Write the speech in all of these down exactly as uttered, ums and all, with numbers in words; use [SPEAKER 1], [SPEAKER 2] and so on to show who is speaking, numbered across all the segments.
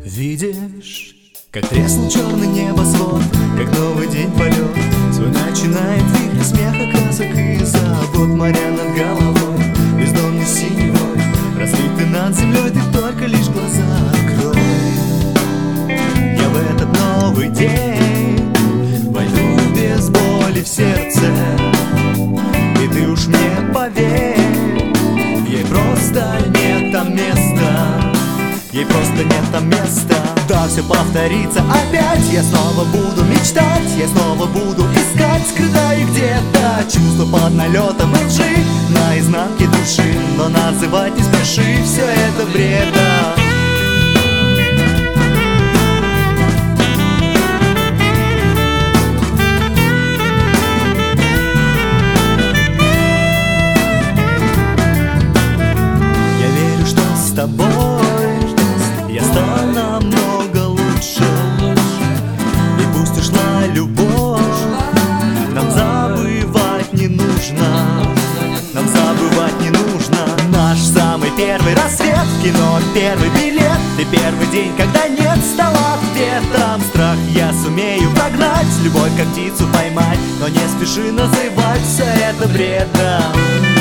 [SPEAKER 1] Видишь, как треснул черный небосвод, как новый день полет свой начинает вихрь смеха, красок и забот. Моря над головой, бездонный синевой, разлиты над землей, ты только лишь глаза открой. Я в этот новый день войду без боли в сердце, и ты уж мне поверь, ей просто нет там места. Ей просто нет там места. Да, все повторится опять. Я снова буду мечтать, я снова буду искать, скрытая где-то чувство под налетом лжи, на изнанке души. Но называть не спеши, все это бредом. Я верю, что с тобой я стал намного лучше. И пусть ушла любовь, нам забывать не нужно. Нам забывать не нужно. Наш самый первый рассвет, в кино первый билет, и первый день, когда нет, стал ответом. Страх я сумею прогнать, любовь как птицу поймать, но не спеши называть все это бредом.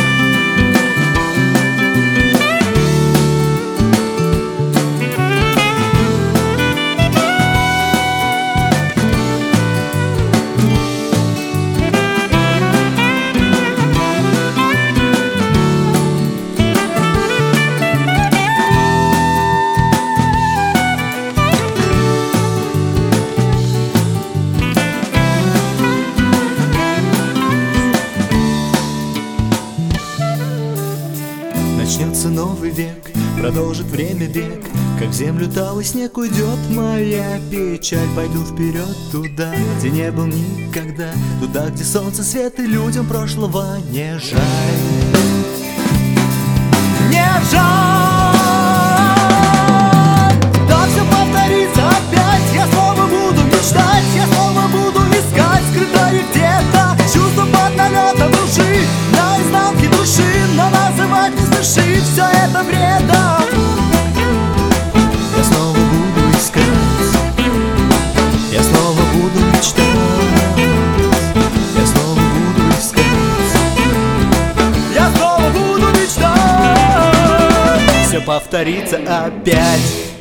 [SPEAKER 1] Начнется новый век, продолжит время бег, как в землю талый снег уйдет моя печаль. Пойду вперед туда, где не был никогда, туда, где солнце, свет и людям прошлого не жаль. Не жаль! Да, все повторится опять. Я снова буду мечтать, я снова буду искать, скрытое где-то чувство под налетом лжи, на изнанке души. Но называть не спеши, все это бредом. Я снова буду искать, я снова буду мечтать, я снова буду искать, я снова буду мечтать. Все повторится опять.